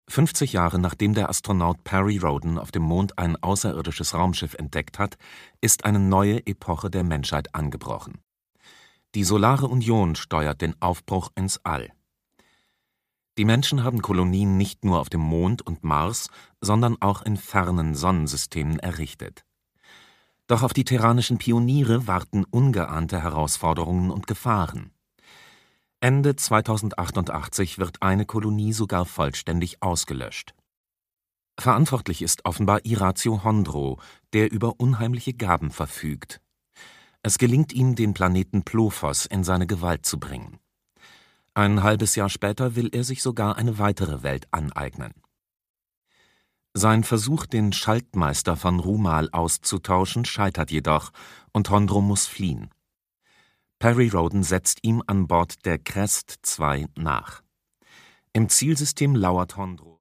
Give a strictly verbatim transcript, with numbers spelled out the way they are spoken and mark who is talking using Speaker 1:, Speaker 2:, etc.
Speaker 1: fünfzig Jahre nachdem der Astronaut Perry Rhodan auf dem Mond ein außerirdisches Raumschiff entdeckt hat, ist eine neue Epoche der Menschheit angebrochen. Die Solare Union steuert den Aufbruch ins All. Die Menschen haben Kolonien nicht nur auf dem Mond und Mars, sondern auch in fernen Sonnensystemen errichtet. Doch auf die terranischen Pioniere warten ungeahnte Herausforderungen und Gefahren. Ende zweitausendachtundachtzig wird eine Kolonie sogar vollständig ausgelöscht. Verantwortlich ist offenbar Irazio Hondro, der über unheimliche Gaben verfügt. Es gelingt ihm, den Planeten Plophos in seine Gewalt zu bringen. Ein halbes Jahr später will er sich sogar eine weitere Welt aneignen. Sein Versuch, den Schaltmeister von Rumal auszutauschen, scheitert jedoch und Hondro muss fliehen. Perry Rhodan setzt ihm an Bord der Crest zwei nach. Im Zielsystem lauert Hondro